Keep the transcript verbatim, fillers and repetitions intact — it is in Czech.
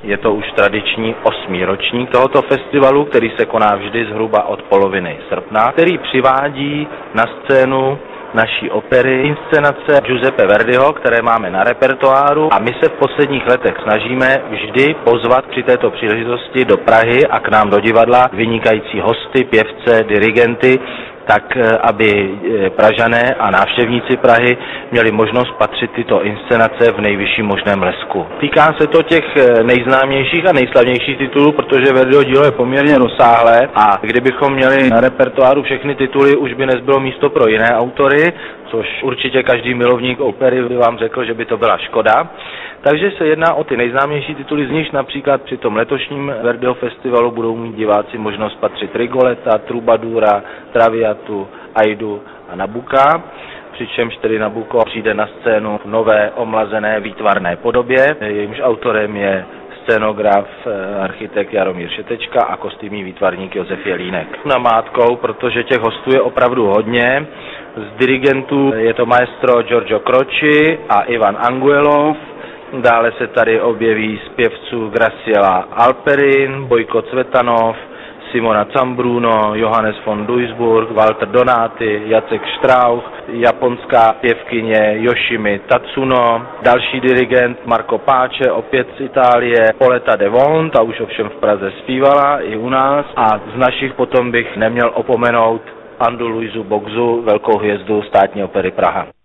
Je to už tradiční osmý ročník tohoto festivalu, který se koná vždy zhruba od poloviny srpna, který přivádí na scénu naší opery inscenace Giuseppe Verdiho, které máme na repertoáru, a my se v posledních letech snažíme vždy pozvat při této příležitosti do Prahy a k nám do divadla vynikající hosty, pěvce, dirigenty, tak aby Pražané a návštěvníci Prahy měli možnost patřit tyto inscenace v nejvyšším možném blesku. Týká se to těch nejznámějších a nejslavnějších titulů, protože Verdiho dílo je poměrně rozsáhlé a kdybychom měli na repertoáru všechny tituly, už by nezbylo místo pro jiné autory, což určitě každý milovník opery by vám řekl, že by to byla škoda. Takže se jedná o ty nejznámější tituly, z nichž například při tom letošním Verdiho festivalu budou mít diváci možnost patřit Rigoleta, Trubadura, Traviatu, Aidu a Nabucca, přičemž tedy Nabucco přijde na scénu v nové omlazené výtvarné podobě, jejímž autorem je scénograf, architekt Jaromír Šetečka a kostýmní výtvarník Josef Jelínek. Namátkou, protože těch hostů je opravdu hodně, z dirigentů je to maestro Giorgio Croci a Ivan Anguelov. Dále se tady objeví z pěvců Graciela Alperin, Bojko Cvetanov, Simona Zambruno, Johannes von Duisburg, Walter Donati, Jacek Strauch, japonská pěvkyně Yoshimi Tatsuno, další dirigent Marco Pace, opět z Itálie, Pauletta Devon, ta už ovšem v Praze zpívala i u nás, a z našich potom bych neměl opomenout Andu Luizu Bogzu, velkou hvězdu Státní opery Praha.